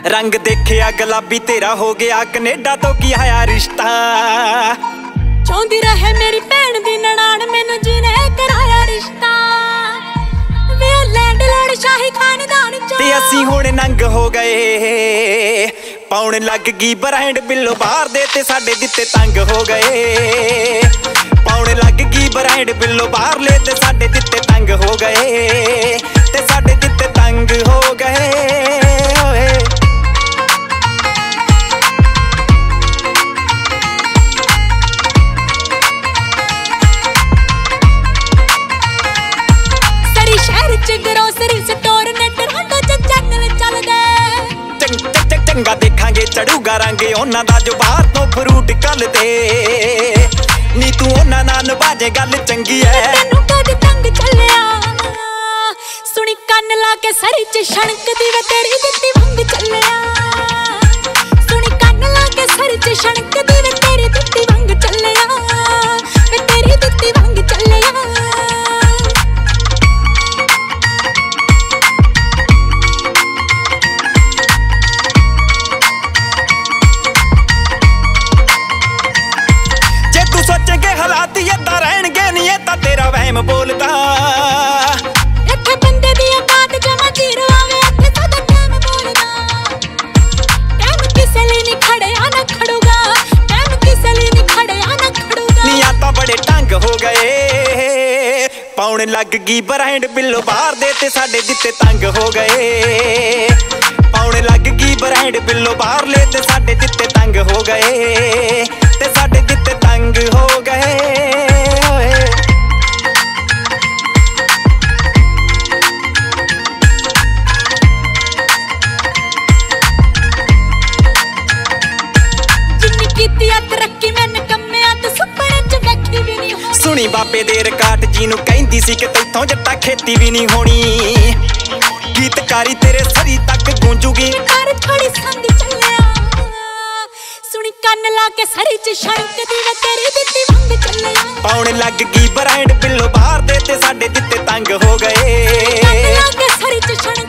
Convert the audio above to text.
रंग देखिया गुलाबी तेरा हो गया कनेडा तो की आया रिश्ता। चाहती रहे मेरी भैन दी ननाण मैनू जिने कराया रिश्ता। वे लैंड लॉर्ड शाही खानदान चों ते असीं हुण नंग हो गए पाउण लग गई ब्रांड बिल्लो बाहर दे ते साडे दित्ते तंग हो गए। पाउण लग गई ब्रांड बिल्लो बाहर ले ते साडे दित्ते तंग हो गए ते साडे दित्ते तंग हो गए। ग्रोसरी स्टोर ने टोरंटो च जंगल चलदे चंगा देखांगे चढ़ूगा रंग उन्हां दा जो बाहर तो फ्रूट कलदे नी तू उन्हां नाल बाजे गल चंगी है। तैनू कद तंग चलिया सुनी कन्न ला के सरी च छणकदी वे तेरी दित्ती वंग चलिया। सुनी कन्न ला के सरी च छणकदी वे तेरी दित्ती वंग चलिया वे तेरी दित्ती वंग चलिया। हालात इदां रहणगे नहीं तां तेरा वहम बोलदा। इत्थे बंदे दी औकात जमा जीरो आवे इत्थे सादा टाइम बोलदा। टाइम किसे लई नहीं खड़िया ना खड़ूगा टाइम किसे लई नहीं खड़िया ना खड़ूगा। नी आतां बड़े ढंग हो गए पाउण लग गई ब्रांड बिल्लो बाहर दे ते साडे दित्ते तंग हो गए। पाउण लग गई ब्रांड बिल्लो बाहर ले ते साडे दित्ते तंग हो गए ते साडे दित्ते तंग हो गए। तरक्की मैंने कम्मिया तो सुपने च वेखी भी नहीं होनी। सुनी बाबे दे रिकार्ड जी नू कहंदी सी कि तैथों जट्टा खेती भी नहीं होनी। गीतकारी तेरे सरी तक गूंजूगी कर थोड़ी संग चलिया। सुनी कन्न ला के सरी च छणकदी वे तेरी दित्ती वंग चलिया। पाउण लग गई ब्रांड बिल्लो बाहर दे ते साडे दित्ते तंग हो गए। कन्न ला के सरी च